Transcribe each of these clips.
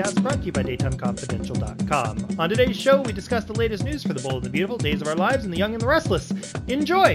podcast brought to you by DaytimeConfidential.com. On today's show, we discuss the latest news for the bold and the beautiful, Days of Our Lives, and the young and the restless. Enjoy!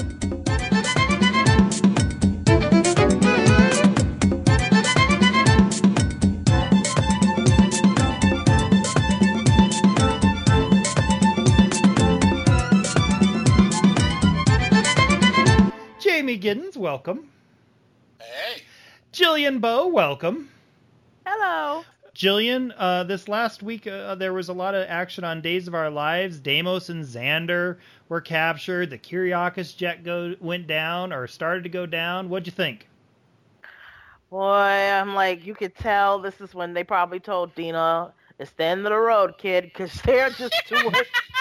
Jamie Giddens, welcome. Hey. Jillian Bowe, welcome. Hello. Jillian, this last week there was a lot of action on Days of Our Lives. Deimos and Xander were captured. The Kyriakis jet went down or started to go down. What'd you think? Boy, I'm like, you could tell this is when they probably told Dina, it's the end of the road, kid, because they're just doing,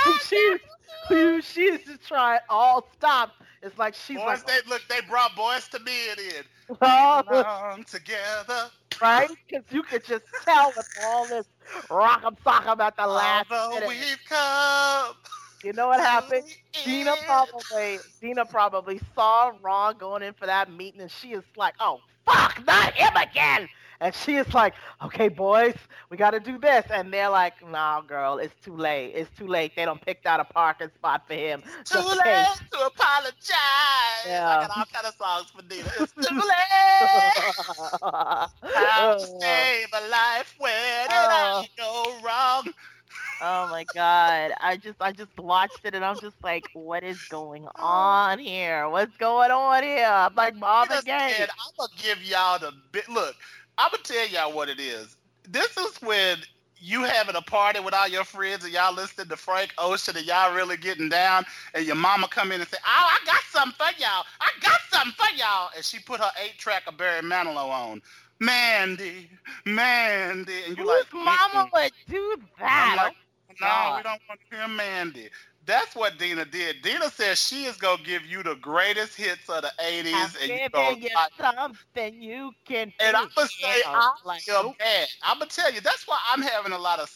she's just trying all stop. It's like she's boys, like, they brought Boys to Men in. oh, Belong together. right? Because you could just tell with all this rock'em sock'em at the last Although minute. we've come. You know what happened? Dina end. probably saw Ron going in for that meeting, and she is like, "Oh fuck, not him again!" And she is like, "Okay, boys, we got to do this." And they're like, "Nah, girl, it's too late. It's too late. They don't picked out a parking spot for him. Too late to apologize. Yeah. I got all kind of songs for Dina. It's too late. How to save a life when it ain't go wrong. Oh my god. I just watched it and I'm just like, what is going on here? What's going on here? I'm like Marvin Gaye. I'm gonna give y'all the bit. Look, I'm gonna tell y'all what it is. This is when you having a party with all your friends and y'all listening to Frank Ocean and y'all really getting down, and your mama come in and say, "Oh, I got something for y'all. I got something for y'all," and she put her 8-track of Barry Manilow on. Mandy, and you Whose like, mama would do that? I'm like, no, God. we don't want to hear Mandy. That's what Dina did. Dina says she is going to give you the greatest hits of the 80s. I'm and giving you something you can do. And I'm going to say, I feel nope. bad. I'm going to tell you, that's why I'm having a lot of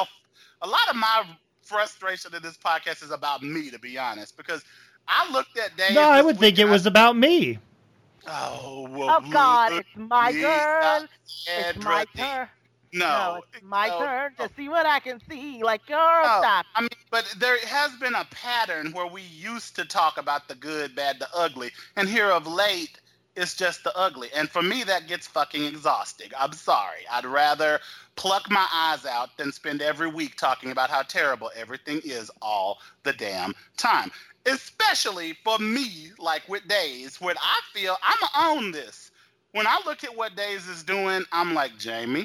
my frustration in this podcast is about me, to be honest, because I looked at Dave. No, I would think it was about me. Oh, well, Oh, God, it's my turn. It's my turn. No, it's my turn to see what I can see. Like, girl, stop. I mean, but there has been a pattern where we used to talk about the good, bad, the ugly, and here of late, it's just the ugly. And for me, that gets fucking exhausting. I'm sorry. I'd rather pluck my eyes out than spend every week talking about how terrible everything is all the damn time. Especially for me, like with Days, when I feel I'm going to own this. When I look at what Days is doing, I'm like, Jamie,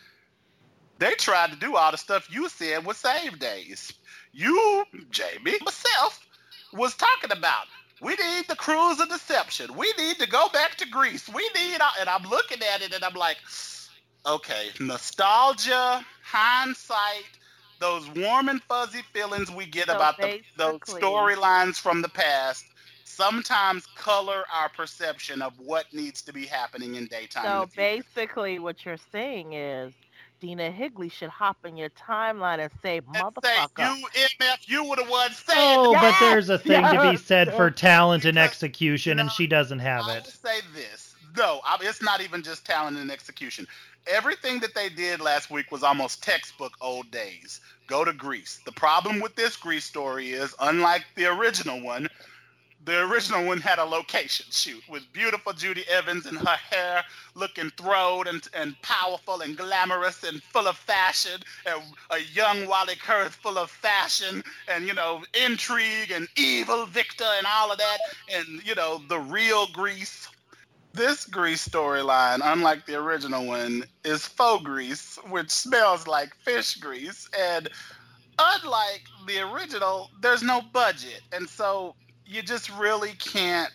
they tried to do all the stuff you said would save Days. You, Jamie, myself, was talking about. We need the cruise of deception. We need to go back to Greece. And I'm looking at it and I'm like, okay, nostalgia, hindsight, those warm and fuzzy feelings we get about those storylines from the past sometimes color our perception of what needs to be happening in daytime. So basically what you're saying is Dina Higley should hop in your timeline and say, motherfucker. You were the one saying. Oh, but there's a thing to be said for talent and execution, and she doesn't have it. I will say this. No, it's not even just talent and execution. Everything that they did last week was almost textbook old Days. Go to Greece. The problem with this Greece story is, unlike the original one had a location shoot with beautiful Judy Evans and her hair looking throwed and powerful and glamorous and full of fashion, and a young Wally Kurth full of fashion and, intrigue and evil Victor and all of that, and, the real Greece. This Grease storyline, unlike the original one, is faux grease, which smells like fish grease. And unlike the original, there's no budget. And so you just really can't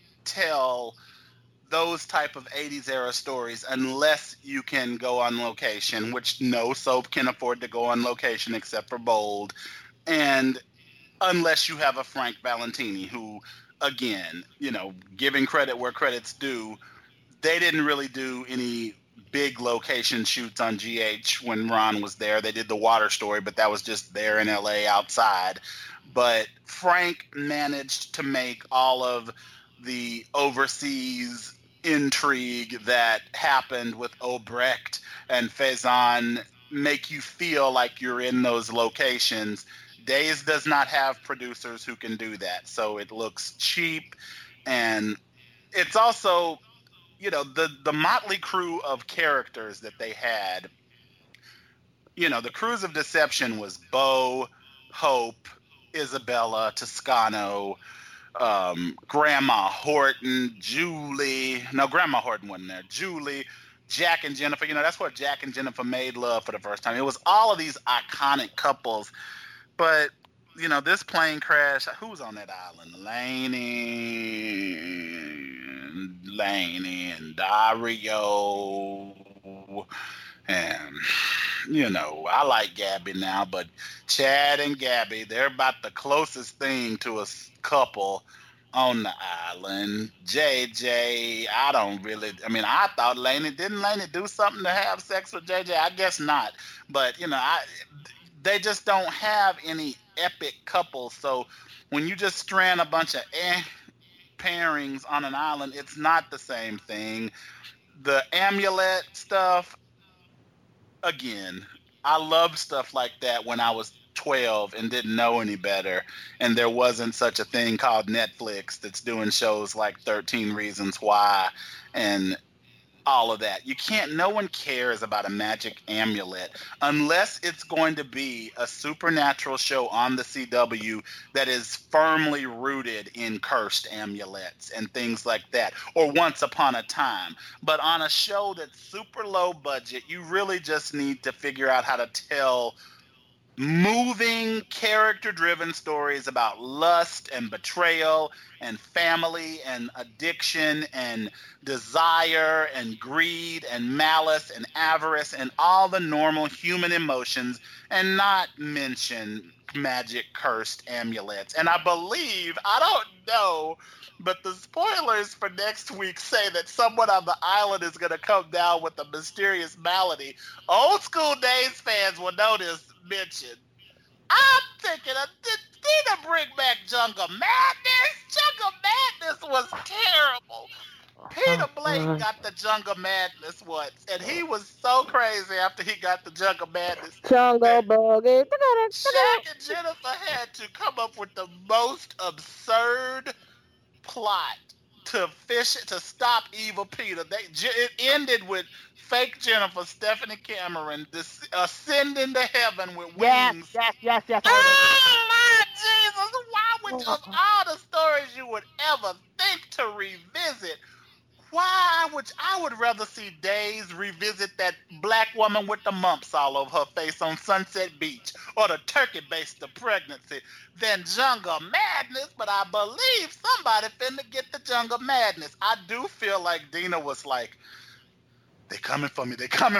tell those type of 80s era stories unless you can go on location, which no soap can afford to go on location except for Bold. And unless you have a Frank Valentini who, again, giving credit where credit's due, they didn't really do any big location shoots on GH when Ron was there. They did the water story, but that was just there in LA outside. But Frank managed to make all of the overseas intrigue that happened with Obrecht and Faison make you feel like you're in those locations. Days does not have producers who can do that, so it looks cheap, and it's also, the motley crew of characters that they had. The Cruise of Deception was Bo, Hope, Isabella, Toscano, Grandma Horton, Julie. No, Grandma Horton wasn't there. Julie, Jack and Jennifer. That's where Jack and Jennifer made love for the first time. It was all of these iconic couples. But, this plane crash, who was on that island? Laney and Dario. And, I like Gabby now, but Chad and Gabby, they're about the closest thing to a couple on the island. JJ, I thought didn't Laney do something to have sex with JJ? I guess not. But, they just don't have any epic couples. So when you just strand a bunch of pairings on an island, it's not the same thing. The amulet stuff, again, I loved stuff like that when I was 12 and didn't know any better, and there wasn't such a thing called Netflix that's doing shows like 13 Reasons Why and all of that. No one cares about a magic amulet unless it's going to be a supernatural show on the CW that is firmly rooted in cursed amulets and things like that, or Once Upon a Time. But on a show that's super low budget, you really just need to figure out how to tell moving, character-driven stories about lust and betrayal and family and addiction and desire and greed and malice and avarice and all the normal human emotions, and not mention magic cursed amulets. And I believe, I don't know, but the spoilers for next week say that someone on the island is going to come down with a mysterious malady. Old School Days fans will know this mention. I'm thinking, did Dina bring back Jungle Madness? Jungle Madness was terrible. Peter Blake got the Jungle Madness once, and he was so crazy after he got the Jungle Madness. Jungle Boogie. Shaq and Jennifer had to come up with the most absurd plot to stop Evil Peter. It ended with fake Jennifer, Stephanie Cameron, ascending to heaven with wings. Yes. Oh, Lord Jesus! Why would of all the stories you would ever think to revisit? I would rather see Days revisit that black woman with the mumps all over her face on Sunset Beach, or the turkey based the pregnancy, than Jungle Madness. But I believe somebody finna get the Jungle Madness. I do feel like Dina was like, they coming for me.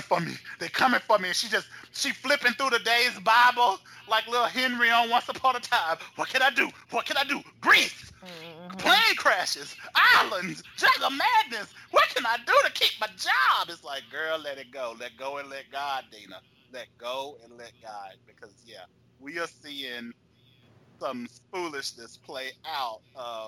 And she flipping through the Days Bible like little Henry on Once Upon a Time. What can I do? Grease, plane crashes, islands, Jungle Madness. What can I do to keep my job? It's like, girl, let it go. Let go and let God, Dina. Let go and let God. Because, we are seeing some foolishness play out.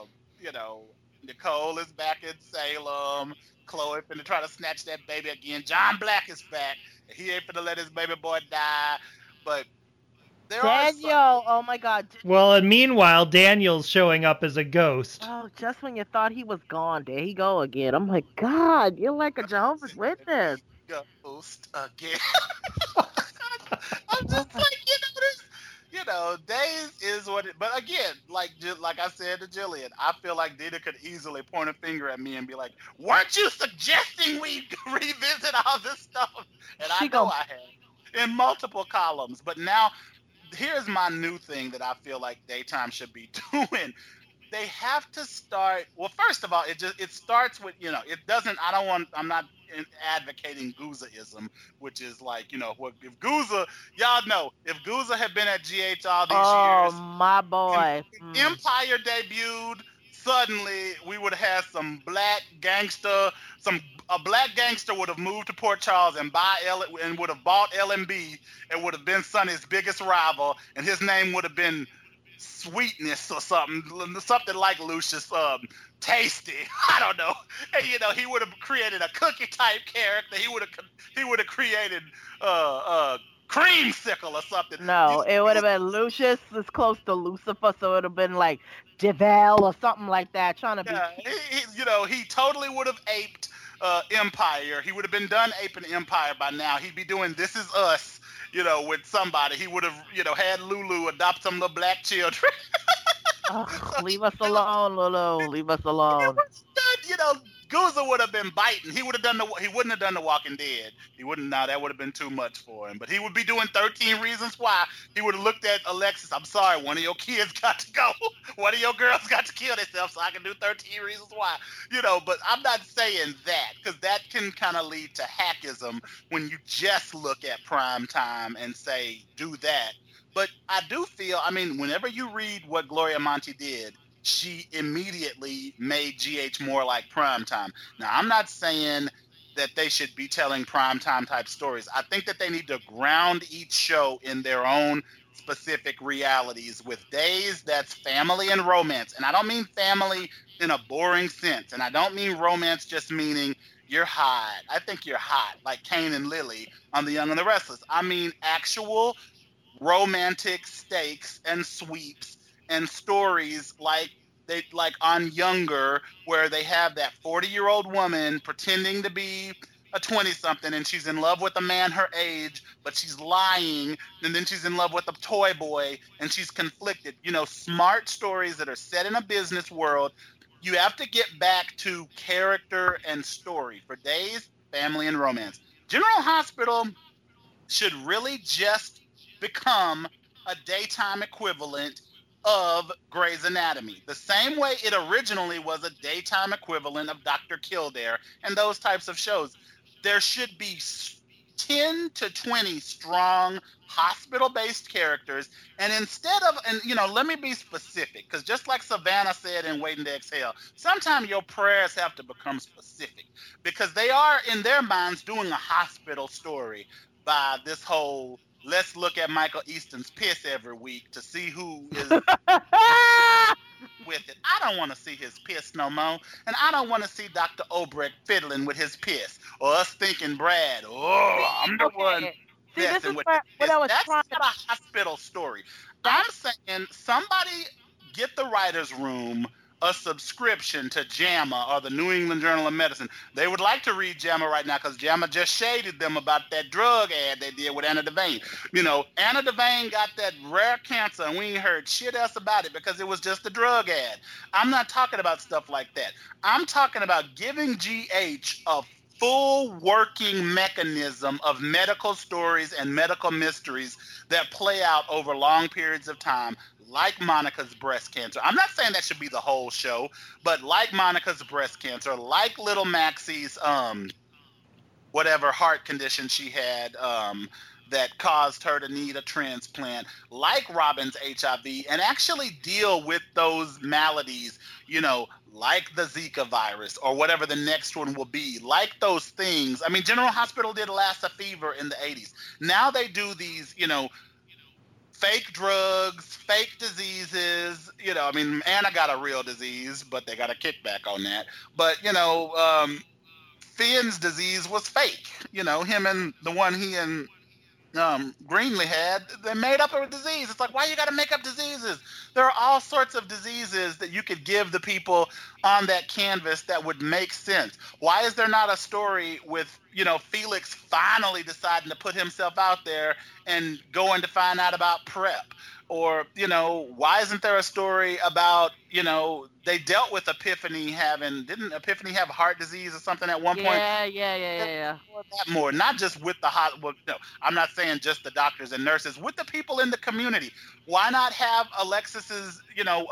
Nicole is back in Salem. Chloe finna try to snatch that baby again. John Black is back. He ain't finna let his baby boy die. But Daniel, oh my God. Well, and meanwhile, Daniel's showing up as a ghost. Oh, just when you thought he was gone, there he go again. I'm like, God, you're like a Jehovah's Witness. Ghost again. I'm just like, Days is what it. But again, like I said to Jillian, I feel like Dina could easily point a finger at me and be like, "Weren't you suggesting we revisit all this stuff?" And I know I have in multiple columns. But now, here's my new thing that I feel like Daytime should be doing. They have to start. Well, first of all, it starts with it doesn't. I'm not advocating Goozaism, which is like if Gooza, y'all know, if Gooza had been at GH all these years, oh my boy, Empire debuted. Suddenly, we would have had some black gangster. A black gangster would have moved to Port Charles and would have bought L&B and would have been Sonny's biggest rival, and his name would have been Sweetness or something like Lucius Tasty. I don't know. And, he would have created a cookie type character. He would have created Creamsicle or something. No, it would have been Lucius is close to Lucifer, so it would have been like Devel or something like that, trying to be. Yeah, he totally would have aped Empire. He would have been done aping Empire by now. He'd be doing This Is Us, with somebody. He would have, had Lulu adopt some little black children. Leave us alone, Lulu. Leave us alone. Guza would have been biting. He wouldn't have done The Walking Dead. That would have been too much for him. But he would be doing 13 Reasons Why. He would have looked at Alexis. I'm sorry, one of your kids got to go. One of your girls got to kill themselves so I can do 13 Reasons Why. But I'm not saying that, because that can kind of lead to hackism when you just look at prime time and say, do that. But I do feel, whenever you read what Gloria Monty did, she immediately made GH more like primetime. Now, I'm not saying that they should be telling primetime type stories. I think that they need to ground each show in their own specific realities. With Days, that's family and romance. And I don't mean family in a boring sense. And I don't mean romance just meaning you're hot. I think you're hot, like Kane and Lily on The Young and the Restless. I mean actual romantic stakes and sweeps and stories like on Younger, where they have that 40-year-old woman pretending to be a 20-something, and she's in love with a man her age, but she's lying, and then she's in love with a toy boy, and she's conflicted. Smart stories that are set in a business world. You have to get back to character and story. For Days, family and romance. General Hospital should really just become a daytime equivalent of Grey's Anatomy. The same way it originally was a daytime equivalent of Dr. Kildare and those types of shows. There should be 10 to 20 strong hospital-based characters, and let me be specific, because just like Savannah said in Waiting to Exhale, sometimes your prayers have to become specific, because they are, in their minds, doing a hospital story by this whole let's look at Michael Easton's piss every week to see who is with it. I don't want to see his piss no more. And I don't want to see Dr. Obrecht fiddling with his piss. Or us thinking, Brad, I'm the one messing with his piss. That's not a hospital story. I'm saying somebody get the writer's room a subscription to JAMA or the New England Journal of Medicine. They would like to read JAMA right now because JAMA just shaded them about that drug ad they did with Anna Devane. Anna Devane got that rare cancer and we ain't heard shit else about it because it was just a drug ad. I'm not talking about stuff like that. I'm talking about giving GH a full working mechanism of medical stories and medical mysteries that play out over long periods of time, like Monica's breast cancer. I'm not saying that should be the whole show, but like Monica's breast cancer, like Little Maxie's whatever heart condition she had that caused her to need a transplant, like Robin's HIV, and actually deal with those maladies, like the Zika virus or whatever the next one will be, like those things. General Hospital did Lassa fever in the 80s. Now they do these, fake drugs, fake diseases. Anna got a real disease, but they got a kickback on that. But, Finn's disease was fake. Him and the one he and Greenlee had, they made up a disease. It's like, why you got to make up diseases? There are all sorts of diseases that you could give the people on that canvas that would make sense. Why is there not a story with, Felix finally deciding to put himself out there and going to find out about PrEP? Or, why isn't there a story about, they dealt with Epiphany didn't Epiphany have heart disease or something at one point? Yeah. More, not just with the I'm not saying just the doctors and nurses, with the people in the community. Why not have Alexis's,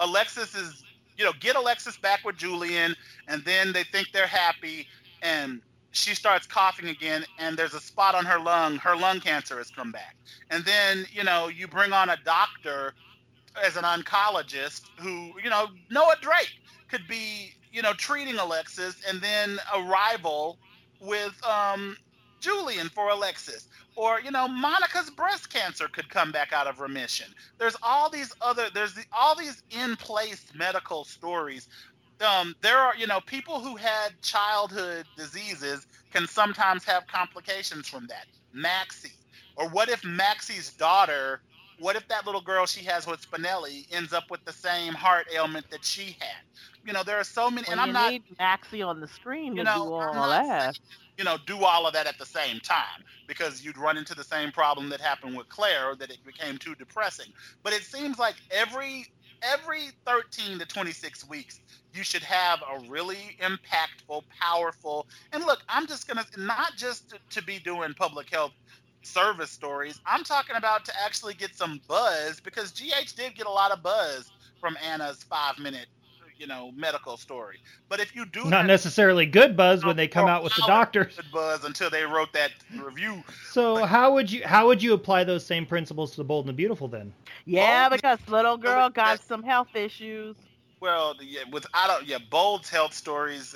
get Alexis back with Julian, and then they think they're happy, and she starts coughing again, and there's a spot on her lung cancer has come back. And then, you bring on a doctor as an oncologist who, Noah Drake could be, treating Alexis, and then a rival with Julian for Alexis. Or, Monica's breast cancer could come back out of remission. There's all these all these in place medical stories. There are, people who had childhood diseases can sometimes have complications from that. Maxie. Or what if Maxie's daughter, what if that little girl she has with Spinelli ends up with the same heart ailment that she had? There are so many, Well, and I'm you not, need Maxie on the screen to do I'm all not saying, that. do all of that at the same time, because you'd run into the same problem that happened with Claire, that it became too depressing. But it seems like every 13 to 26 weeks, you should have a really impactful, powerful, and look, I'm just going to, not just to be doing public health service stories, I'm talking about to actually get some buzz, because GH did get a lot of buzz from Anna's 5-minute, medical story. But if you do Not that, necessarily good buzz when they for come a out with the while, doctors. good buzz until they wrote that review. So how would you apply those same principles to The Bold and the Beautiful then? Yeah, Bold- because little girl got that's- some health issues. Well, yeah, Bold's health stories,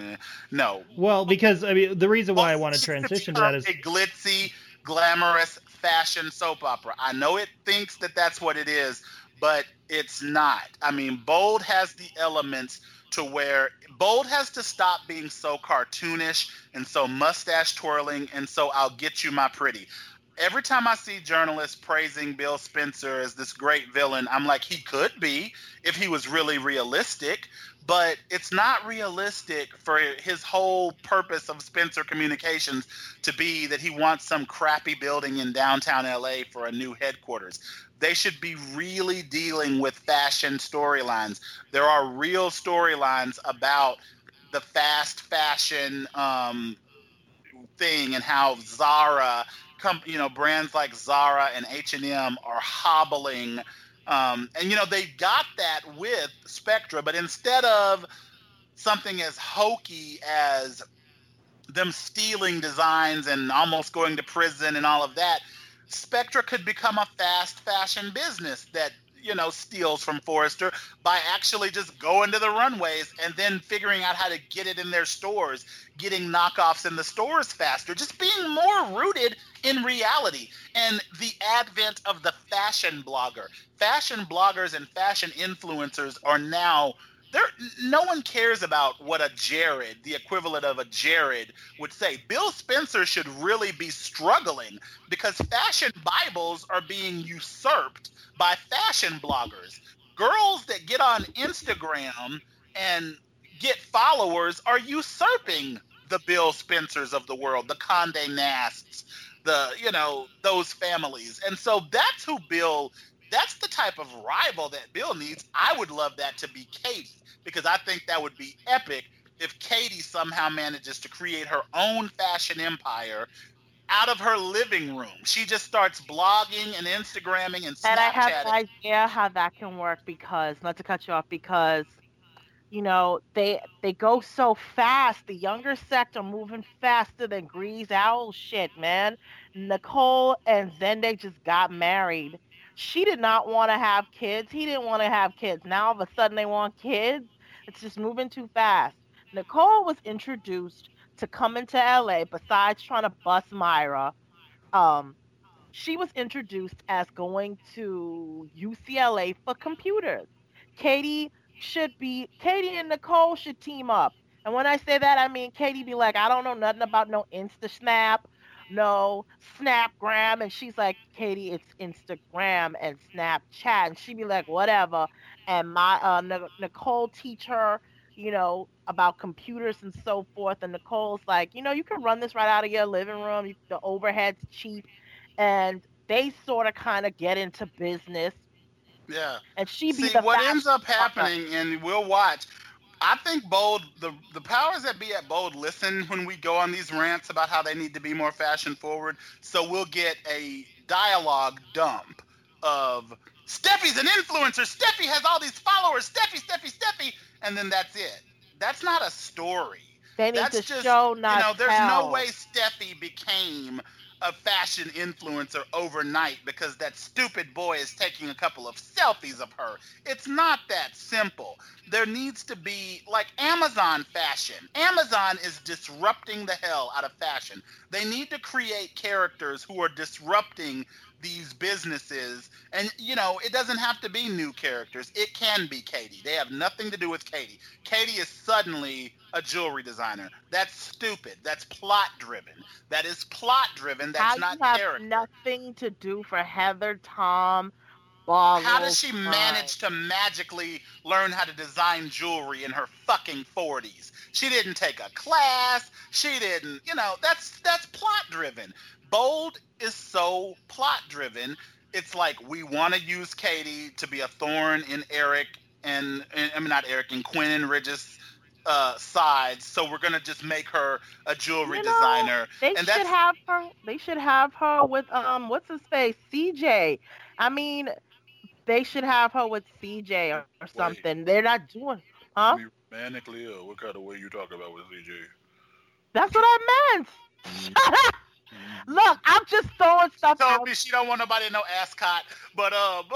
no. Well, because I mean the reason why I want to Bold needs transition to become that is a glitzy, glamorous fashion soap opera. I know it thinks that that's what it is, but it's not. I mean, Bold has the elements to where Bold has to stop being so cartoonish and so mustache twirling and so I'll get you my pretty. Every time I see journalists praising Bill Spencer as this great villain, I'm like, he could be if he was really realistic, but it's not realistic for his whole purpose of Spencer Communications to be that he wants some crappy building in downtown LA for a new headquarters. They should be really dealing with fashion storylines. There are real storylines about the fast fashion thing and how Zara, brands like Zara and H&M are hobbling. And, they got that with Spectra, but instead of something as hokey as them stealing designs and almost going to prison and all of that, Spectra could become a fast fashion business that, steals from Forrester by actually just going to the runways and then figuring out how to get it in their stores, getting knockoffs in the stores faster, just being more rooted in reality. And the advent of the fashion blogger. Fashion bloggers and fashion influencers are now no one cares about what a Jared, the equivalent of a Jared, would say. Bill Spencer should really be struggling because fashion Bibles are being usurped by fashion bloggers. Girls that get on Instagram and get followers are usurping the Bill Spencers of the world, the Condé Nasts, those families. And so that's the type of rival that Bill needs. I would love that to be Katie, because I think that would be epic if Katie somehow manages to create her own fashion empire out of her living room. She just starts blogging and Instagramming and Snapchatting. And I have no idea how that can work because, not to cut you off, because they go so fast. The younger sect are moving faster than Grease Owl. Shit, man. Nicole and Zende just got married. She did not want to have kids. He didn't want to have kids. Now all of a sudden they want kids. It's just moving too fast. Nicole was introduced to come into LA besides trying to bust Myra. She was introduced as going to UCLA for computers. Katie and Nicole should team up. And when I say that, I mean Katie be like, I don't know nothing about no InstaSnap, no Snapgram. And she's like, Katie, it's Instagram and Snapchat. And she'd be like, whatever. And my Nicole teach her, about computers and so forth. And Nicole's like, you can run this right out of your living room. The overhead's cheap. And they sort of kind of get into business. Yeah. And she be See, the what fast ends up partner. happening, and we'll watch. I think Bold, the powers that be at Bold listen when we go on these rants about how they need to be more fashion forward. So we'll get a dialogue dump of Steffi's an influencer. Steffi has all these followers. Steffi. And then that's it. That's not a story. They need That's to just, show, not there's tell. no way Steffi became a fashion influencer overnight because that stupid boy is taking a couple of selfies of her. It's not that simple. There needs to be, like, Amazon fashion. Amazon is disrupting the hell out of fashion. They need to create characters who are disrupting these businesses. And, you know, it doesn't have to be new characters. It can be Katie. They have nothing to do with Katie. Katie is suddenly a jewelry designer. That's stupid. That's plot driven. That is plot driven. That's How not you have character. nothing to do for Heather Tom boggles How does she mind. manage to magically learn how to design jewelry in her fucking 40s? She didn't take a class. She didn't, you know, that's plot driven. Bold is so plot driven. It's like, we want to use Katie to be a thorn in Eric and I mean, not Eric, and Quinn and Ridge's sides, so we're gonna just make her a jewelry designer. They And should have her. They should have her with what's his face, CJ. I mean, they should have her with CJ or something. They're not doing, huh? You mean romantically, or what kind of way you talking about with CJ? That's what I meant. Shut up. Look, I'm just throwing stuff told out. me she don't want nobody to know Ascot, but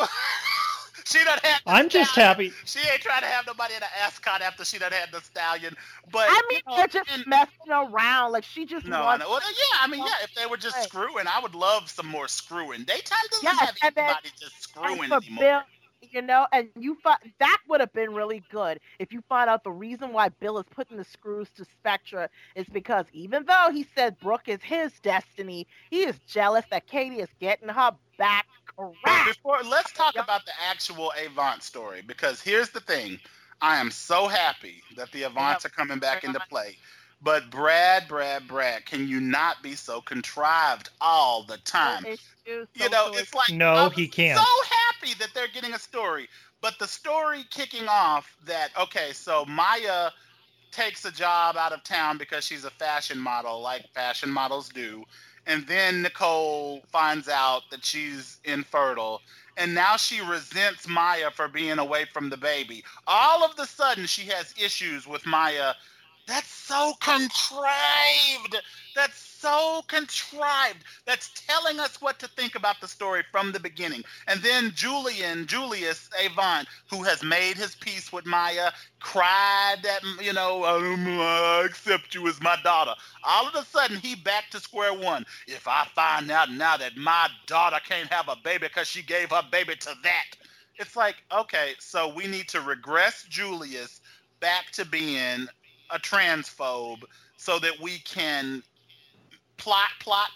she done had the I'm just stallion. happy. She ain't trying to have nobody in the Ascot after she done had the stallion. But I mean, you know, they're just messing around. Like, she just no, wants. no. Well, yeah, I mean, yeah. If they were just screwing, I would love some more screwing. Daytime doesn't Yes, have and then- anybody just screwing and for anymore. Bill, you know, and you find that would have been really good if you find out the reason why Bill is putting the screws to Spectra is because even though he said Brooke is his destiny, he is jealous that Katie is getting her back correct. Let's talk about the actual Avant story, because here's the thing. I am so happy that the Avants are coming back into play. But Brad, can you not be so contrived all the time? You know, it's like, No, he can't. So happy that they're getting a story, but the story kicking off that, okay, so Maya takes a job out of town because she's a fashion model, like fashion models do, and then Nicole finds out that she's infertile, and now she resents Maya for being away from the baby. All of the sudden, she has issues with Maya. That's so contrived. That's so contrived. That's telling us what to think about the story from the beginning. And then Julius Avant, who has made his peace with Maya, cried that, you know, I accept you as my daughter. All of a sudden, he back to square one. If I find out now that my daughter can't have a baby because she gave her baby to that. It's like, okay, so we need to regress Julius back to being a transphobe so that we can plot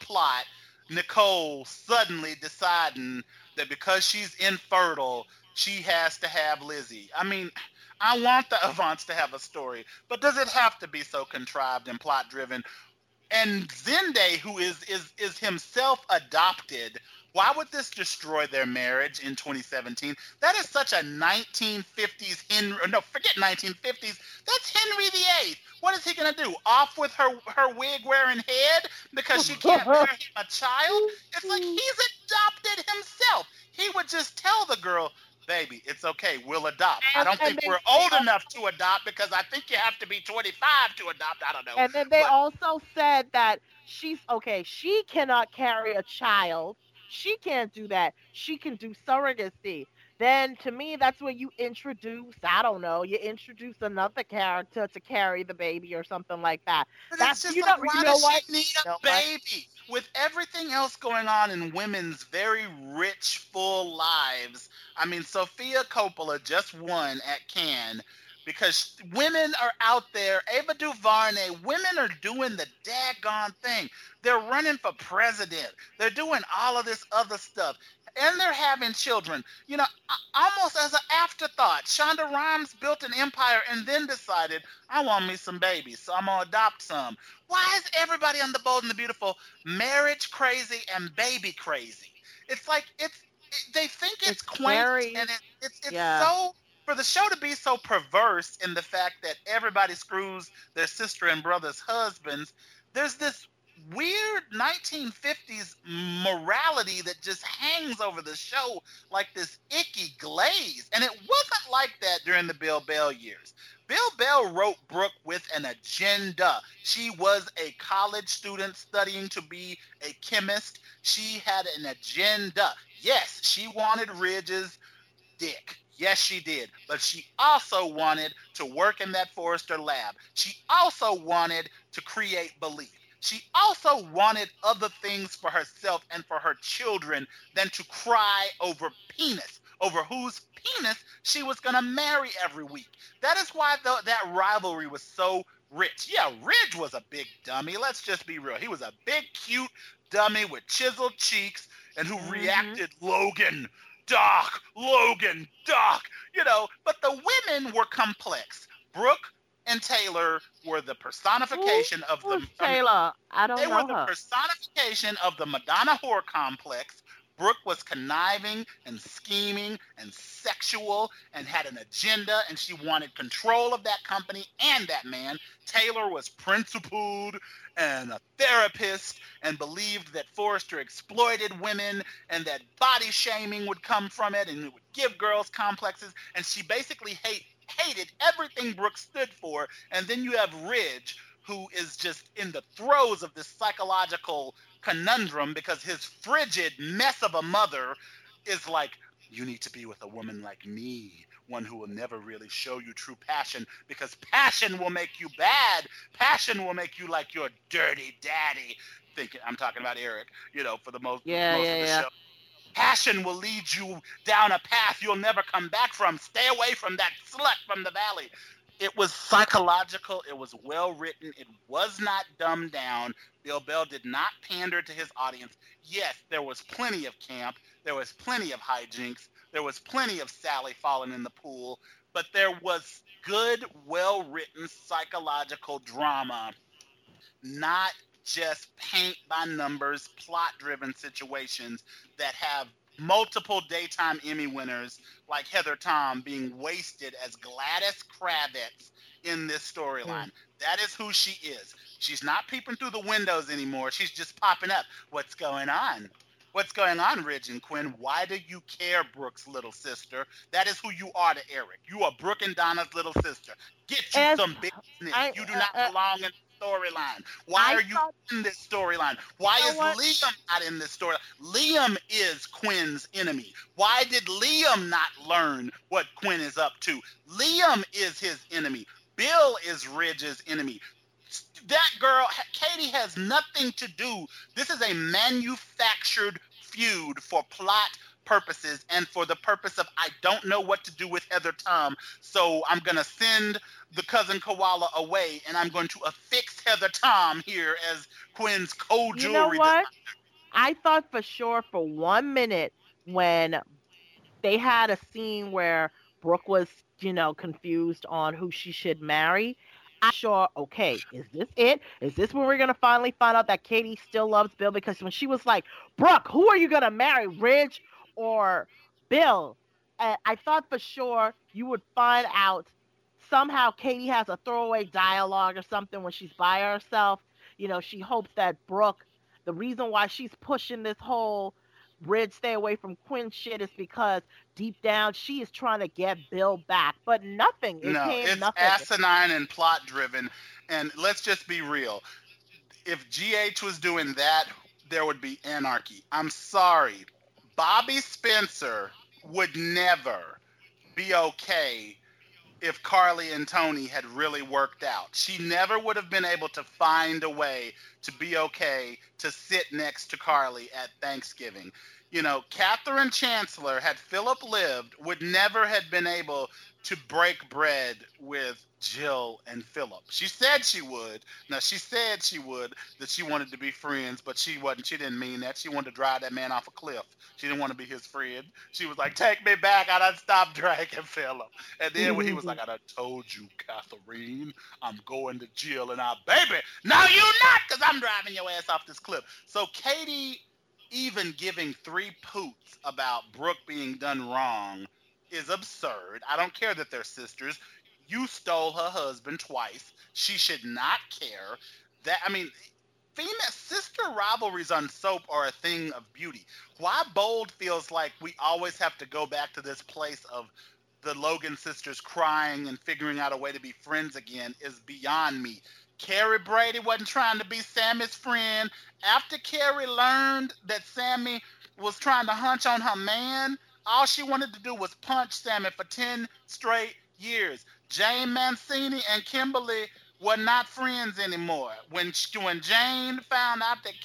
Nicole suddenly deciding that because she's infertile, she has to have Lizzie. I mean, I want the Avants to have a story, but does it have to be so contrived and plot driven? And Zende, who is himself adopted, why would this destroy their marriage in 2017? That is such a 1950s forget 1950s. That's Henry VIII. What is he gonna do? Off with her wig wearing head because she can't bear him a child? It's like he's adopted himself. He would just tell the girl, baby, it's okay, we'll adopt. I don't think we're old enough to adopt because I think you have to be 25 to adopt. I don't know. And then they also said that she cannot carry a child. She can't do that. She can do surrogacy. Then to me, that's when you introduce another character to carry the baby or something like that. But That's just you like, know, why you know does what? she need You a know what? baby? With everything else going on in women's very rich, full lives. I mean, Sofia Coppola just won at Cannes because women are out there. Ava DuVernay, women are doing the daggone thing. They're running for president. They're doing all of this other stuff. And they're having children. You know, almost as an afterthought. Shonda Rhimes built an empire and then decided, I want me some babies, so I'm going to adopt some. Why is everybody on The Bold and the Beautiful marriage crazy and baby crazy? It's like, they think it's quaint, and it's so, for the show to be so perverse in the fact that everybody screws their sister and brother's husbands, there's this weird 1950s morality that just hangs over the show like this icky glaze. And it wasn't like that during the Bill Bell years. Bill Bell wrote Brooke with an agenda. She was a college student studying to be a chemist. She had an agenda. Yes, she wanted Ridge's dick. Yes, she did. But she also wanted to work in that Forrester lab. She also wanted to create belief. She also wanted other things for herself and for her children than to cry over penis, over whose penis she was going to marry every week. That is why that rivalry was so rich. Yeah, Ridge was a big dummy. Let's just be real. He was a big, cute dummy with chiseled cheeks and who reacted, Logan, Doc, Logan, Doc, but the women were complex. Brooke and Taylor were the personification of the Taylor. I don't know. They were the personification of the Madonna whore complex. Brooke was conniving and scheming and sexual and had an agenda, and she wanted control of that company and that man. Taylor was principled and a therapist and believed that Forrester exploited women and that body shaming would come from it and it would give girls complexes. And she basically hated everything Brooke stood for. And then you have Ridge, who is just in the throes of this psychological conundrum because his frigid mess of a mother is like, you need to be with a woman like me, one who will never really show you true passion, because passion will make you bad. Passion will make you like your dirty daddy. I'm talking about Eric, for the most of the show. Passion will lead you down a path you'll never come back from. Stay away from that slut from the valley. It was psychological. It was well written. It was not dumbed down. Bill Bell did not pander to his audience. Yes, there was plenty of camp. There was plenty of hijinks. There was plenty of Sally falling in the pool. But there was good, well-written psychological drama, not just paint by numbers, plot-driven situations that have multiple daytime Emmy winners like Heather Tom being wasted as Gladys Kravitz in this storyline. That is who she is. She's not peeping through the windows anymore. She's just popping up. What's going on? What's going on, Ridge and Quinn? Why do you care, Brooke's little sister? That is who you are to Eric. You are Brooke and Donna's little sister. Get you some business. You do not belong in the storyline. Why are you in this storyline? Why is Liam not in this storyline? Liam is Quinn's enemy. Why did Liam not learn what Quinn is up to? Liam is his enemy. Bill is Ridge's enemy. That girl, Katie, has nothing to do. This is a manufactured feud for plot purposes and for the purpose of I don't know what to do with Heather Tom, so I'm going to send the cousin koala away and I'm going to affix Heather Tom here as Quinn's cold jewelry. You know what? I thought for sure for 1 minute when they had a scene where Brooke was, confused on who she should marry, I'm sure, okay, is this it? Is this when we're going to finally find out that Katie still loves Bill? Because when she was like, Brooke, who are you going to marry, Ridge or Bill? And I thought for sure you would find out somehow Katie has a throwaway dialogue or something when she's by herself. She hopes that Brooke, the reason why she's pushing this whole Ridge stay away from Quinn shit is because deep down she is trying to get Bill back, but nothing. It's asinine and plot driven. And let's just be real. If GH was doing that, there would be anarchy. I'm sorry. Bobby Spencer would never be okay if Carly and Tony had really worked out. She never would have been able to find a way to be okay to sit next to Carly at Thanksgiving. Catherine Chancellor, had Philip lived, would never have been able to break bread with Jill and Philip. She said she would. Now, she said she would, that she wanted to be friends, but she wasn't. She didn't mean that. She wanted to drive that man off a cliff. She didn't want to be his friend. She was like, take me back. I done stopped dragging Philip. And then when he was like, I done told you, Catherine, I'm going to Jill and baby, no, you not, because I'm driving your ass off this cliff. So Katie even giving 3 poots about Brooke being done wrong is absurd. I don't care that they're sisters. You stole her husband twice. She should not care. female sister rivalries on soap are a thing of beauty. Why Bold feels like we always have to go back to this place of the Logan sisters crying and figuring out a way to be friends again is beyond me. Carrie Brady wasn't trying to be Sammy's friend. After Carrie learned that Sammy was trying to hunch on her man, all she wanted to do was punch Sammy for 10 straight years. Jane Mancini and Kimberly were not friends anymore. When Jane found out that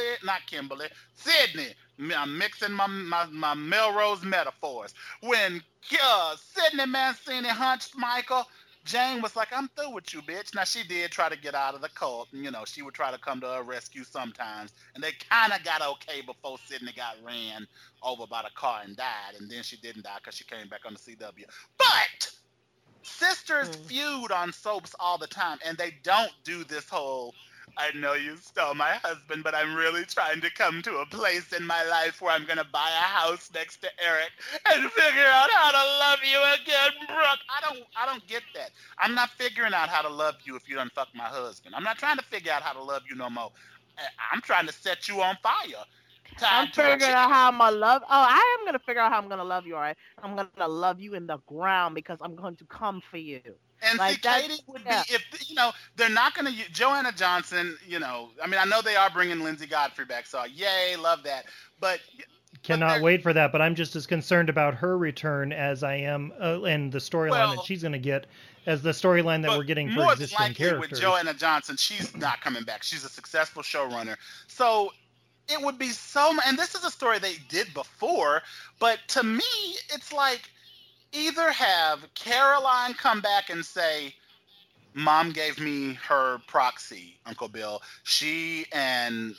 Sydney, I'm mixing my Melrose metaphors. When Sydney Mancini hunched Michael, Jane was like, I'm through with you, bitch. Now, she did try to get out of the cult. And, she would try to come to her rescue sometimes. And they kind of got okay before Sydney got ran over by the car and died. And then she didn't die because she came back on the CW. But sisters feud on soaps all the time. And they don't do this whole, I know you stole my husband, but I'm really trying to come to a place in my life where I'm going to buy a house next to Eric and figure out how to love you again, Brooke. I don't get that. I'm not figuring out how to love you if you done fuck my husband. I'm not trying to figure out how to love you no more. I'm trying to set you on fire. I'm figuring out how I'm going to love. Oh, I am going to figure out how I'm going to love you, all right? I'm going to love you in the ground because I'm going to come for you. And like see, Katie would be, if, they're not going to, Joanna Johnson, I know they are bringing Lindsay Godfrey back, so yay, love that. But cannot wait for that, but I'm just as concerned about her return as I am, and the storyline that she's going to get as the storyline that we're getting for existing characters. With Joanna Johnson, she's not coming back. She's a successful showrunner. So it would be and this is a story they did before, but to me, it's like, either have Caroline come back and say, Mom gave me her proxy, Uncle Bill. She and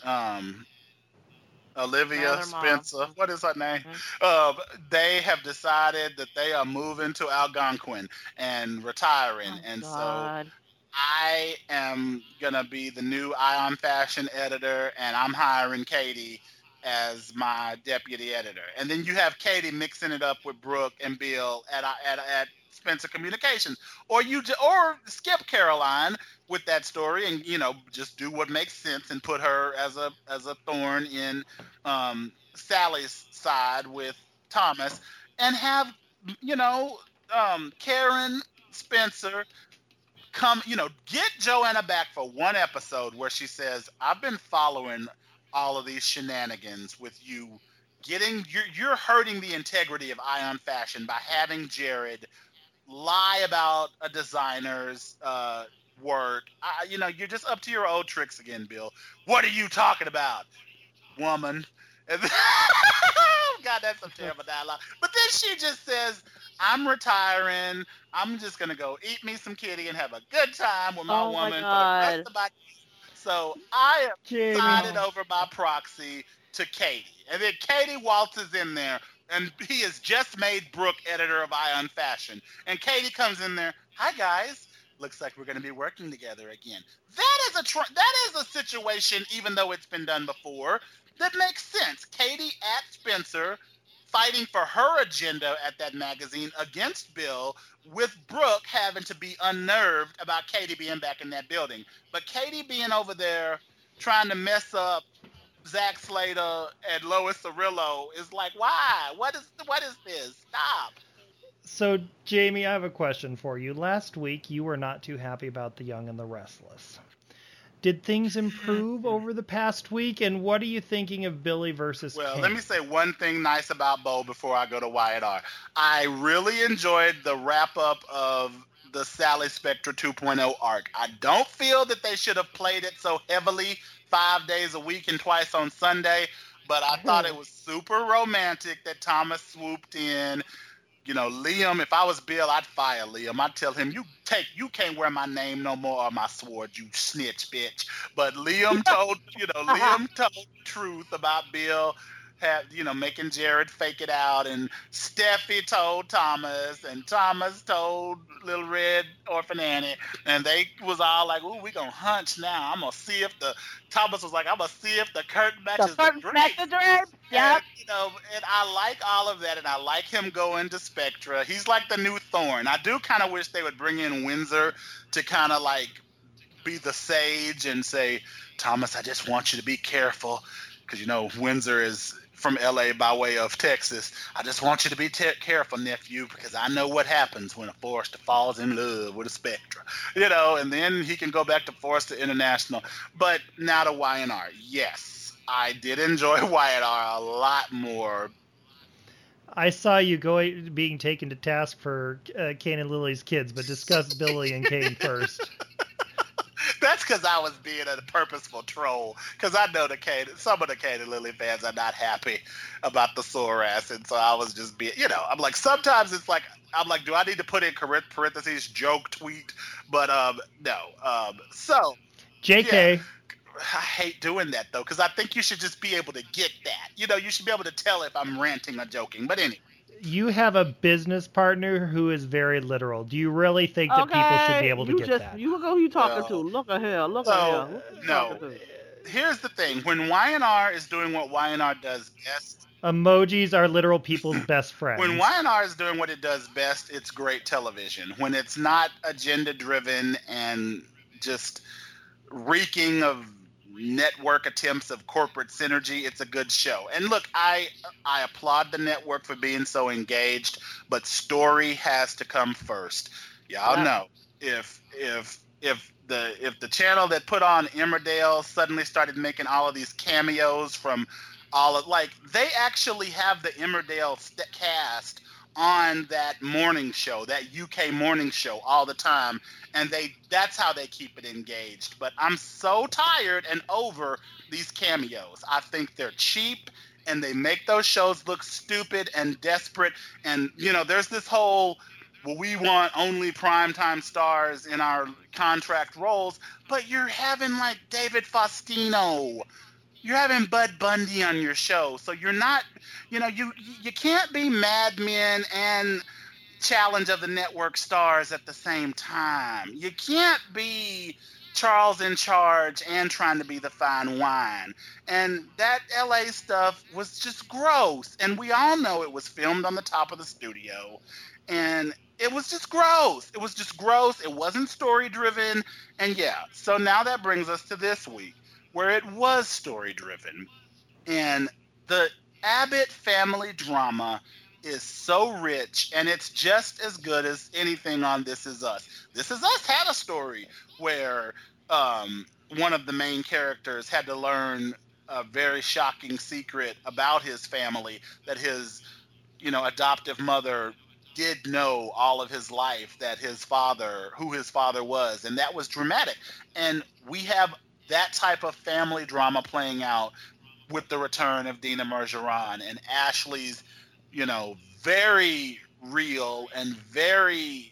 Olivia Spencer, what is her name? Mm-hmm. They have decided that they are moving to Algonquin and retiring. So I am going to be the new Ion Fashion editor, and I'm hiring Katie as my deputy editor. And then you have Katie mixing it up with Brooke and Bill at Spencer Communications. Or skip Caroline with that story and, just do what makes sense and put her as a thorn in Sally's side with Thomas, and have, Karen, Spencer come, get Joanna back for one episode where she says, I've been following all of these shenanigans with you you're hurting the integrity of Ion Fashion by having Jared lie about a designer's work. You're just up to your old tricks again, Bill. What are you talking about, woman? God, that's some terrible dialogue. But then she just says, I'm retiring. I'm just going to go eat me some kitty and have a good time with my woman for the rest of my. So I have decided over by proxy to Katie. And then Katie waltzes in there, and he has just made Brooke editor of Ion Fashion. And Katie comes in there, hi, guys. Looks like we're going to be working together again. That is a situation, even though it's been done before, that makes sense. Katie at Spencer fighting for her agenda at that magazine against Bill, with Brooke having to be unnerved about Katie being back in that building. But Katie being over there trying to mess up Zach Slater and Lois Cirillo is like, why? What is this? Stop. So, Jamie, I have a question for you. Last week, you were not too happy about The Young and the Restless. Did things improve over the past week? And what are you thinking of Billy versus King? Let me say one thing nice about Bo before I go to Wyatt R. I really enjoyed the wrap-up of the Sally Spectra 2.0 arc. I don't feel that they should have played it so heavily 5 days a week and twice on Sunday, but I thought it was super romantic that Thomas swooped in. Liam, if I was Bill, I'd fire Liam. I'd tell him, you can't wear my name no more or my sword, you snitch bitch. But Liam told the truth about Bill making Jared fake it out, and Steffi told Thomas, and Thomas told Little Red Orphan Annie, and they was all like, ooh, we gonna hunch now. Thomas was like, I'm gonna see if the curtain matches the drapes. Yep. And I like all of that, and I like him going to Spectra. He's like the new Thorn. I do kind of wish they would bring in Windsor to kind of like be the sage and say, Thomas, I just want you to be careful. Because, you know, Windsor is from L.A. by way of Texas. I just want you to be careful, nephew, because I know what happens when a Forrester falls in love with a Spectra. You know, and then he can go back to Forrester International. But now to YNR. Yes, I did enjoy YNR a lot more. I saw you being taken to task for Kane and Lily's kids, but discuss Billy and Kane first. That's because I was being a purposeful troll. Because I know some of the Kane and Lily fans are not happy about the Soras, and so I was just being, you know, I'm like, sometimes it's like, I'm like, do I need to put in parentheses joke tweet? But no. So, JK. Yeah, I hate doing that though, because I think you should just be able to get that. You know, you should be able to tell if I'm ranting or joking. But anyway. You have a business partner who is very literal. Do you really think that people should be able to get that? You look who you talking to. Look at here. Look at here. No. Here's the thing. When YNR is doing what YNR does best. Emojis are literal people's best friends. When YNR is doing what it does best, it's great television. When it's not agenda-driven and just reeking of network attempts of corporate synergy, it's a good show. And look, I applaud the network for being so engaged, but story has to come first. Y'all know if the channel that put on Emmerdale suddenly started making all of these cameos from all of, like, they actually have the Emmerdale cast on that morning show, that UK morning show all the time, and that's how they keep it engaged. But I'm so tired and over these cameos. I think they're cheap and they make those shows look stupid and desperate. And, you know, there's this whole, well, we want only primetime stars in our contract roles, but you're having like David Faustino. You're having Bud Bundy on your show, so you're not, you know, you can't be Mad Men and Challenge of the Network stars at the same time. You can't be Charles in Charge and trying to be the fine wine. And that LA stuff was just gross, and we all know it was filmed on the top of the studio, and it was just gross. It was just gross. It wasn't story driven, and yeah. So now that brings us to this week, where it was story-driven. And the Abbott family drama is so rich, and it's just as good as anything on This Is Us. This Is Us had a story where one of the main characters had to learn a very shocking secret about his family, that his, you know, adoptive mother did know all of his life, that who his father was, and that was dramatic. And we have that type of family drama playing out with the return of Dina Mergeron and Ashley's, you know, very real and very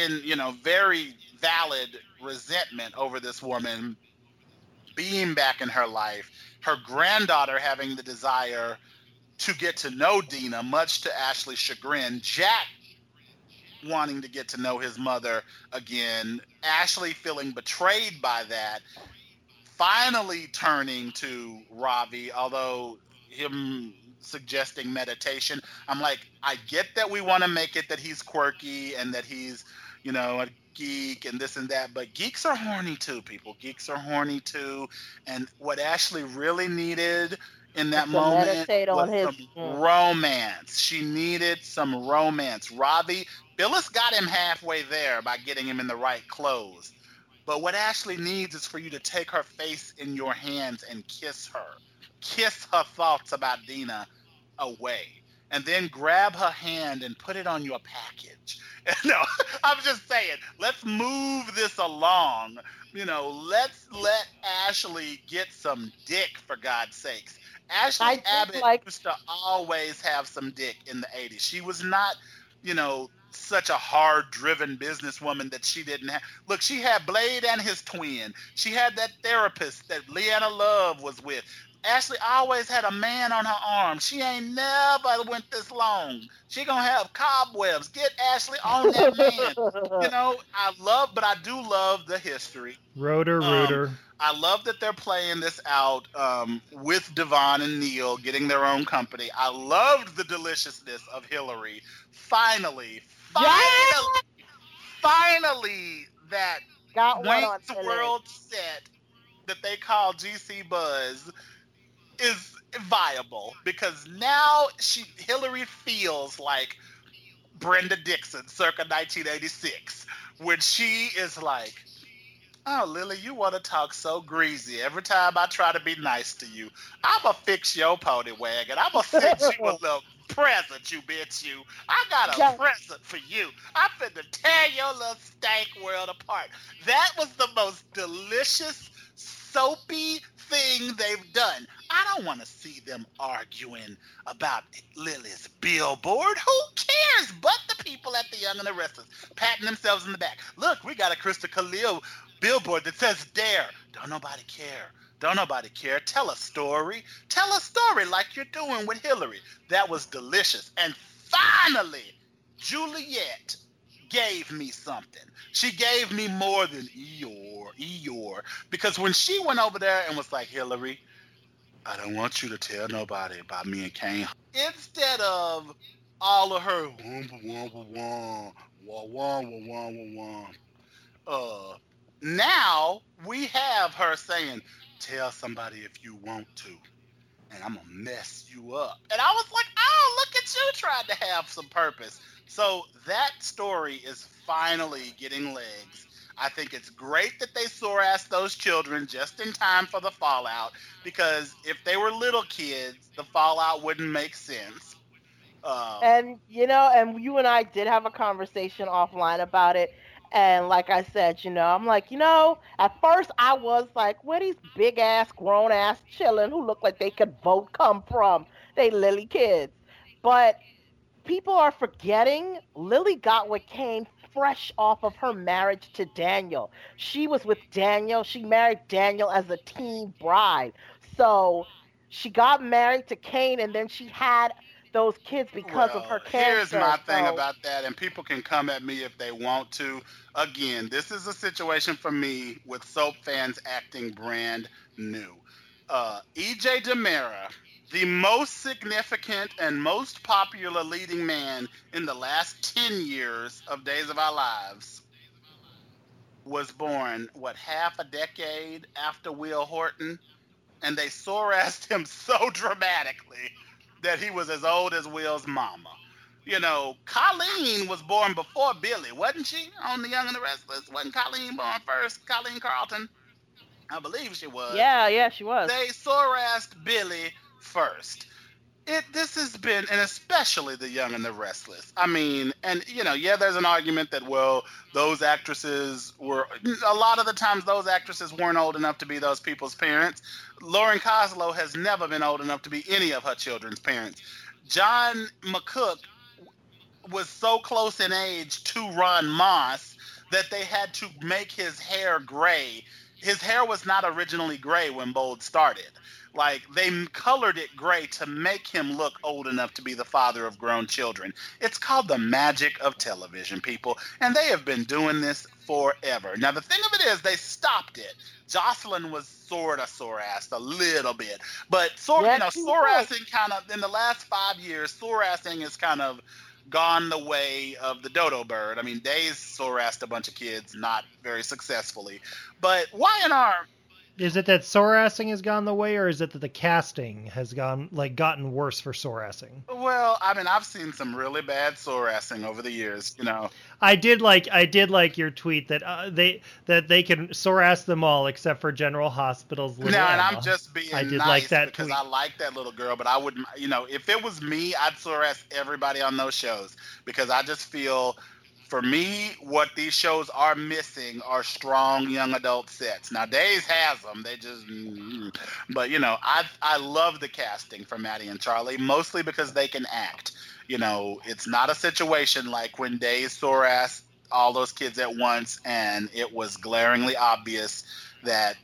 valid resentment over this woman being back in her life. Her granddaughter having the desire to get to know Dina, much to Ashley's chagrin. Jack wanting to get to know his mother again. Ashley feeling betrayed by that. Finally turning to Ravi, although him suggesting meditation. I'm like, I get that we want to make it that he's quirky and that he's, you know, a geek and this and that, but geeks are horny too, people. Geeks are horny too. And what Ashley really needed in that moment was some romance. She needed some romance. Ravi, Phyllis got him halfway there by getting him in the right clothes. But what Ashley needs is for you to take her face in your hands and kiss her. Kiss her thoughts about Dina away. And then grab her hand and put it on your package. No, I'm just saying, let's move this along. You know, let's let Ashley get some dick, for God's sakes. Ashley Abbott used to always have some dick in the 80s. She was not, you know, such a hard-driven businesswoman that she didn't have. Look, she had Blade and his twin. She had that therapist that Leanna Love was with. Ashley always had a man on her arm. She ain't never went this long. She gonna have cobwebs. Get Ashley on that man. You know, I do love the history. Rooter. I love that they're playing this out with Devon and Neil getting their own company. I loved the deliciousness of Hillary. Finally, that Got one on Wayne's World set that they call GC Buzz is viable because now Hillary feels like Brenda Dixon circa 1986 when she is like, oh, Lily, you want to talk so greasy. Every time I try to be nice to you, I'm going to fix your pony wagon. I'm going to send you a little present, you bitch, you. I got a present for you. I'm finna tear your little stank world apart. That was the most delicious, soapy thing they've done. I don't want to see them arguing about Lily's billboard. Who cares but the people at the Young and the Restless patting themselves in the back. Look, we got a Krista Khalil billboard that says dare. Don't nobody care. Don't nobody care. Tell a story. Tell a story like you're doing with Hillary. That was delicious. And finally, Juliet gave me something. She gave me more than Eeyore. Because when she went over there and was like, Hillary, I don't want you to tell nobody about me and Kane. Instead of all of her now we have her saying, tell somebody if you want to, and I'm gonna mess you up. And I was like, oh, look at you trying to have some purpose. So that story is finally getting legs. I think it's great that they sore-assed those children just in time for the fallout, because if they were little kids, the fallout wouldn't make sense. And you and I did have a conversation offline about it. And like I said, I'm like, at first I was like, where these big ass, grown ass children who look like they could vote come from? They Lily kids. But people are forgetting Lily got what came fresh off of her marriage to Daniel. She was with Daniel. She married Daniel as a teen bride. So she got married to Kane, and then she had those kids because of her cancer. Here's my thing about that, and people can come at me if they want to. Again, this is a situation for me with soap fans acting brand new. E.J. DiMera, the most significant and most popular leading man in the last 10 years of Days of Our Lives, was born, half a decade after Will Horton? And they sore-assed him so dramatically that he was as old as Will's mama. Colleen was born before Billy, wasn't she? On The Young and the Restless. Wasn't Colleen born first? Colleen Carlton? I believe she was. Yeah, she was. They sore-assed Billy first. This has been, and especially The Young and the Restless. I mean, and there's an argument that, those actresses were, a lot of the times those actresses weren't old enough to be those people's parents. Lauren Koslow has never been old enough to be any of her children's parents. John McCook was so close in age to Ron Moss that they had to make his hair gray. His hair was not originally gray when Bold started. Like, they colored it gray to make him look old enough to be the father of grown children. It's called the magic of television, people, and they have been doing this forever. Now, the thing of it is, they stopped it. Jocelyn was sort of sore-assed a little bit, but sore-assing kind of, in the last 5 years, sore-assing has kind of gone the way of the dodo bird. I mean, Days sore-assed a bunch of kids, not very successfully, but Y&R... Is it that sore-assing has gone the way, or is it that the casting has gotten worse for sore-assing? Well, I mean, I've seen some really bad sore-assing over the years, I did like your tweet that they can sore-ass them all except for General Hospital's little Emma. And I'm just being nice like that because tweet. I like that little girl, but I wouldn't, if it was me, I'd sore-ass everybody on those shows because I just feel... For me, what these shows are missing are strong young adult sets. Now, Days has them. They just... But, I love the casting for Maddie and Charlie, mostly because they can act. It's not a situation like when Days sore-assed all those kids at once, and it was glaringly obvious that,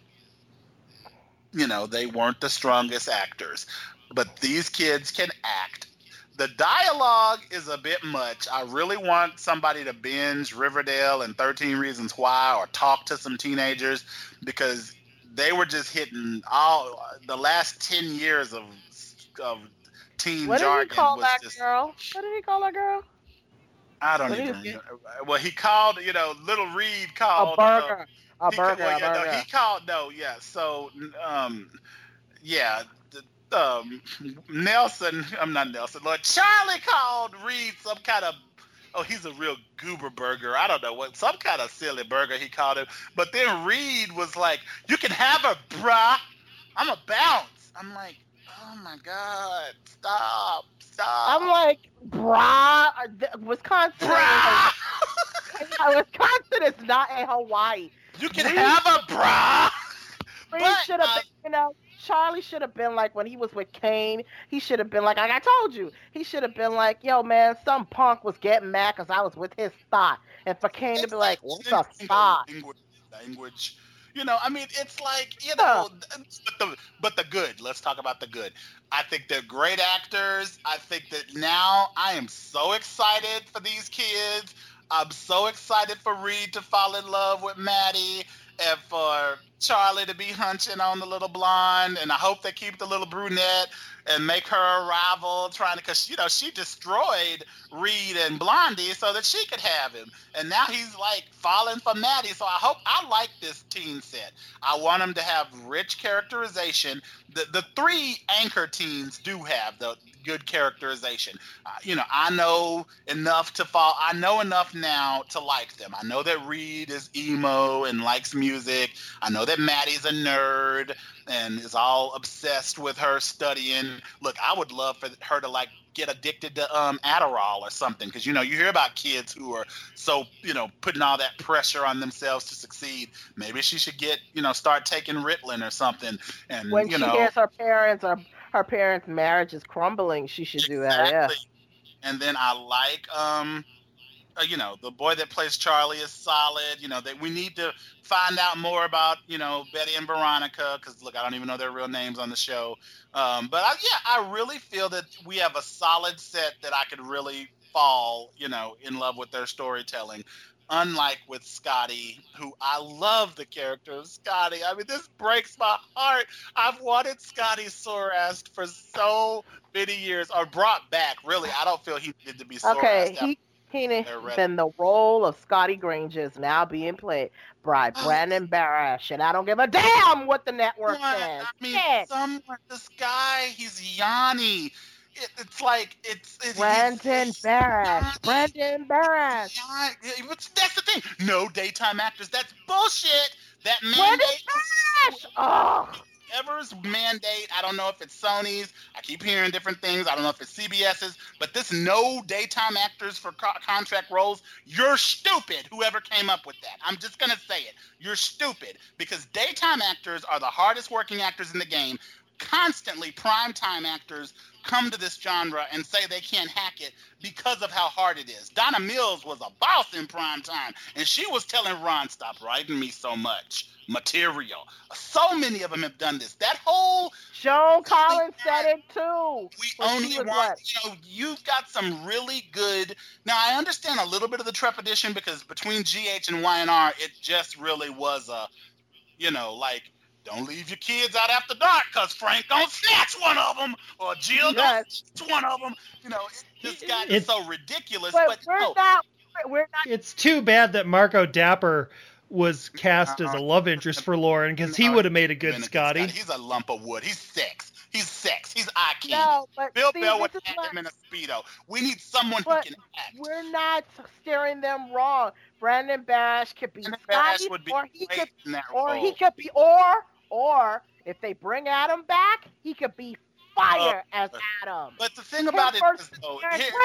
they weren't the strongest actors. But these kids can act. The dialogue is a bit much. I really want somebody to binge Riverdale and 13 Reasons Why or talk to some teenagers because they were just hitting all the last 10 years of teen jargon. What did he call that girl? What did he call that girl? I don't What even is it? remember. Well, he called, Little Reed A called. burger. A He burger. well, A yeah, no, he burger. called. No, yeah. So, yeah. Um, Nelson, I'm not Nelson. Lord Charlie called Reed some kind of. Oh, he's a real goober burger. I don't know what, some kind of silly burger he called him. But then Reed was like, "You can have her, bruh. I'm a bounce." I'm like, "Oh my God, stop, I'm stop, like, brah, Wisconsin ain't in bruh. Hawaii. Wisconsin is not in Hawaii. You can Reed, have her, bruh." Reed But should have been, Charlie should have been like when he was with Kane. He should have been like I told you. He should have been like, yo, man, some punk was getting mad because I was with his thought. And for Kane to be like, what's a thought? language. I mean, it's like, Yeah. but the good. Let's talk about the good. I think they're great actors. I think that now I am so excited for these kids. I'm so excited for Reed to fall in love with Maddie and for Charlie to be hunching on the little blonde. And I hope they keep the little brunette and make her a rival, because she destroyed Reed and Blondie so that she could have him. And now he's like falling for Maddie. So I like this teen set. I want them to have rich characterization. The three anchor teens do have the good characterization. I know enough I know enough now to like them. I know that Reed is emo and likes music. I know that Maddie's a nerd and is all obsessed with her studying. Look, I would love for her to get addicted to Adderall or something, because you hear about kids who are so putting all that pressure on themselves to succeed. Maybe she should start taking Ritalin or something. And When she hears her parents' marriage is crumbling, she should do that. Yeah. And then I like the boy that plays Charlie is solid. That we need to find out more about, Betty and Veronica, because look, I don't even know their real names on the show. But I really feel that we have a solid set that I could really fall, in love with their storytelling. Unlike with Scotty, who I love the character of Scotty. I mean, this breaks my heart. I've wanted Scotty Sorast for so many years, or brought back. Really, I don't feel he needed to be Sorast. Okay, then the role of Scotty Granger is now being played by Brandon Barash, and I don't give a damn what the network says. I mean, this guy, he's Yanni. It's like Brandon Barash. Brandon Barash. That's the thing. No daytime actors. That's bullshit. That mandate. Oh. Whoever's mandate, I don't know if it's Sony's. I keep hearing different things. I don't know if it's CBS's. But this no daytime actors for contract roles, you're stupid, whoever came up with that. I'm just going to say it. You're stupid, because daytime actors are the hardest working actors in the game. Constantly, primetime actors come to this genre and say they can't hack it because of how hard it is. Donna Mills was a boss in primetime, and she was telling Ron, "Stop writing me so much material." So many of them have done this. That whole Joan Collins said it too. We only want, you've got some really good. Now I understand a little bit of the trepidation, because between GH and YNR, it just really was a, don't leave your kids out after dark, because Frank gonna snatch one of them, or Jill gonna snatch one of them. It just got so ridiculous. But we're not. It's too bad that Marco Dapper was cast as a love interest for Lauren, because he would have made a good Scotty. He's a lump of wood. He's sex. He's eye candy. No, but Bill Bell would have him in a Speedo. We need someone who can act. We're not steering them wrong. Brandon Barash could be Scotty, or if they bring Adam back, he could be fire as Adam. But the thing about it is, though,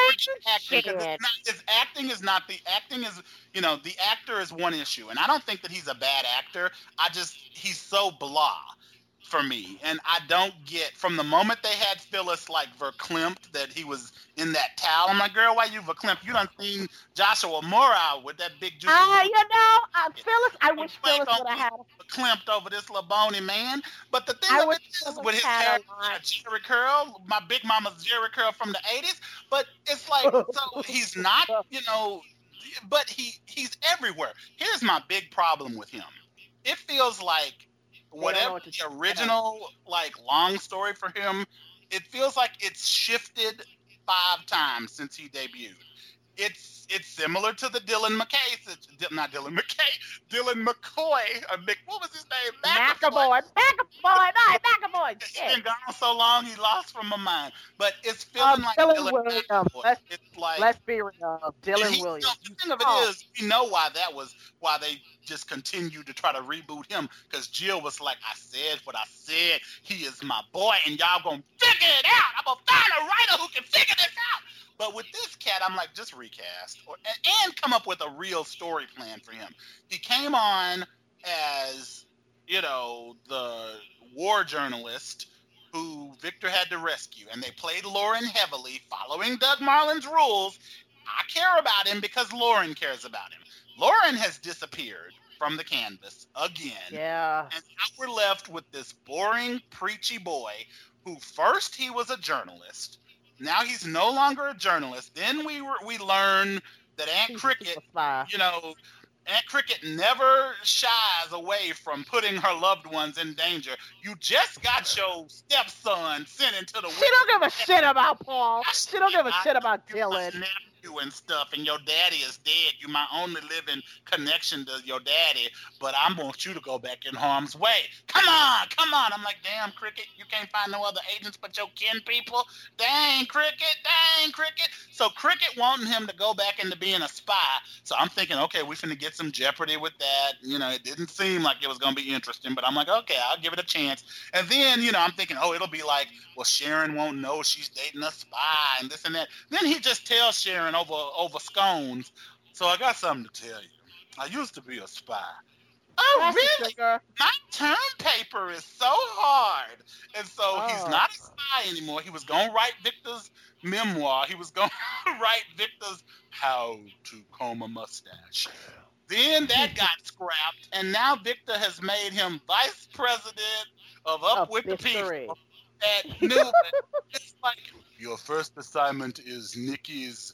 the actor is one issue, and I don't think that he's a bad actor. He's so blah for me, and I don't get, from the moment they had Phyllis verklempt that he was in that towel. I'm like, girl, why you verklempt? You done seen Joshua Mora with that big juicy. Phyllis. I wish Phyllis would have had verklempt over this little bony man. But the thing is, with his hair, Jerry curl, my big mama's Jerry curl from the '80s. But it's like, so he's not, but he's everywhere. Here's my big problem with him. It feels like, whatever the original long story for him, it feels like it's shifted 5 times since he debuted. it's similar to the Dylan McKay, not Dylan McKay, Dylan McCoy, or what was his name? McAvoy, He's been gone so long, he lost from my mind. But it's Dylan feeling like Dylan Williams. McAvoy. It's like, Let's be real. Dylan Williams. The thing of it is, we know why they just continued to try to reboot him, because Jill was like, I said what I said. He is my boy, and y'all gonna figure it out. I'm gonna find a writer who can figure this out. But with this cat, I'm like, just recast and come up with a real story plan for him. He came on as, the war journalist who Victor had to rescue, and they played Lauren heavily, following Doug Marland's rules. I care about him because Lauren cares about him. Lauren has disappeared from the canvas again. Yeah. And now we're left with this boring, preachy boy who first he was a journalist. Now he's no longer a journalist. Then we learn that Aunt Cricket, Aunt Cricket never shies away from putting her loved ones in danger. You just got your stepson sent into the. She don't give a shit about Paul. She don't give a shit about Dylan. And stuff, and your daddy is dead. You my only living connection to your daddy, but I want you to go back in harm's way. Come on. I'm like, damn, Cricket, you can't find no other agents but your kin people. Dang, Cricket. So Cricket wanting him to go back into being a spy. So I'm thinking, okay, we finna get some jeopardy with that. It didn't seem like it was gonna be interesting, but I'm like, okay, I'll give it a chance. And then, I'm thinking, oh, it'll be like, well, Sharon won't know she's dating a spy and this and that. Then he just tells Sharon over scones. So I got something to tell you. I used to be a spy. Oh, really? My term paper is so hard. And so he's not a spy anymore. He was going to write Victor's memoir. He was going to write Victor's How to Comb a Mustache. Then that got scrapped, and now Victor has made him vice president of Up With the People. At Newman. It's like, your first assignment is Nikki's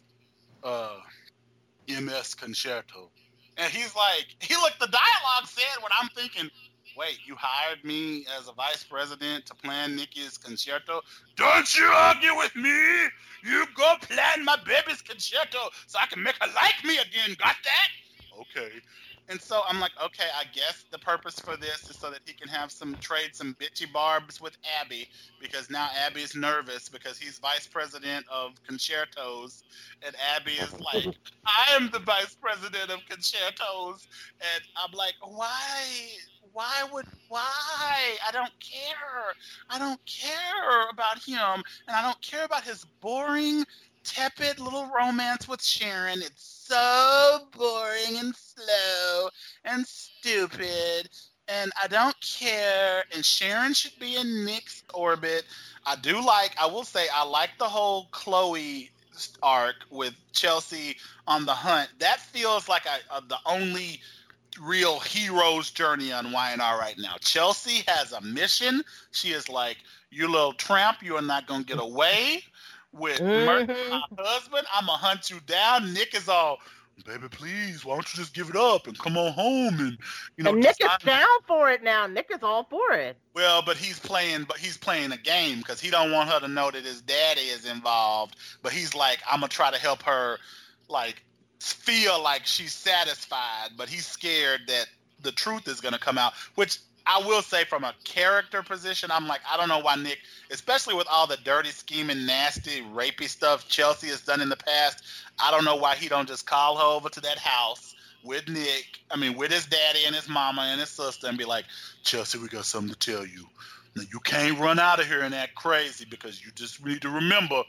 MS Concerto. And he's like, the dialogue said what I'm thinking, wait, you hired me as a vice president to plan Nikki's concerto? Don't you argue with me! You go plan my baby's concerto so I can make her like me again, got that? Okay. And so I'm like, okay, I guess the purpose for this is so that he can have trade some bitchy barbs with Abby, because now Abby is nervous because he's vice president of concertos, and Abby is like, I am the vice president of concertos, and I'm like, why? I don't care about him, and I don't care about his boring, tepid little romance with Sharon. It's so boring and slow and stupid, and I don't care, and Sharon should be in Nick's orbit. I will say I like the whole Chloe arc with Chelsea on the hunt. That feels like the only real hero's journey on Y&R right now. Chelsea has a mission. She is like, you little tramp, you are not going to get away with murder my husband. I'm going to hunt you down. Nick is all, baby, please, why don't you just give it up and come on home? And and Nick is down for it now. Nick is all for it. Well, but he's playing a game because he don't want her to know that his daddy is involved. But he's like, I'm gonna try to help her, like, feel like she's satisfied. But he's scared that the truth is gonna come out, which I will say from a character position, I'm like, I don't know why Nick, especially with all the dirty, scheming, nasty, rapey stuff Chelsea has done in the past, I don't know why he don't just call her over to that house with with his daddy and his mama and his sister and be like, Chelsea, we got something to tell you. Now, you can't run out of here and act crazy because you just need to remember,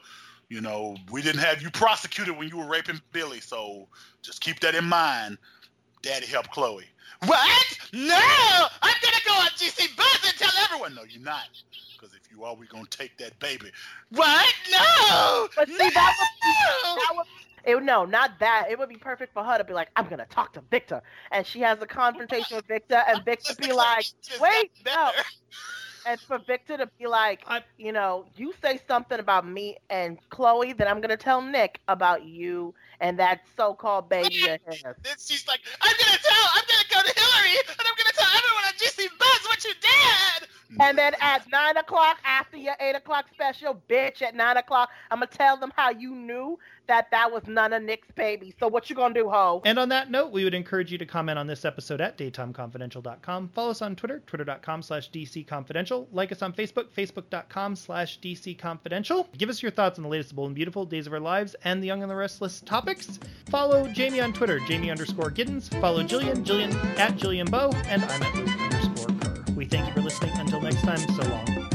we didn't have you prosecuted when you were raping Billy, so just keep that in mind. Daddy helped Chloe. What? No! I'm going to go on GC Buzz and tell everyone. No, you're not. Because if you are, we're going to take that baby. What? No! But see, that would not that. It would be perfect for her to be like, I'm going to talk to Victor. And she has a confrontation with Victor, and Victor be like, wait, no. And for Victor to be like, you say something about me and Chloe, then I'm going to tell Nick about you and that so-called baby of his. Then she's like, I'm going to go to Hillary, and I'm going to tell everyone on GC Buzz what you did. And then at 9 o'clock, after your 8 o'clock special, bitch, at 9 o'clock, I'm going to tell them how you knew that was none of Nick's baby. So what you going to do, ho? And on that note, we would encourage you to comment on this episode at daytimeconfidential.com. Follow us on Twitter, twitter.com/DCConfidential. Like us on Facebook, facebook.com/DCConfidential. Give us your thoughts on the latest Bold and Beautiful, Days of Our Lives, and the Young and the Restless topics. Follow Jamie on Twitter, Jamie_Giddens. Follow Jillian at Jillian Bow, and I'm at Luke_Kerr. We thank you for listening. Until next time, so long.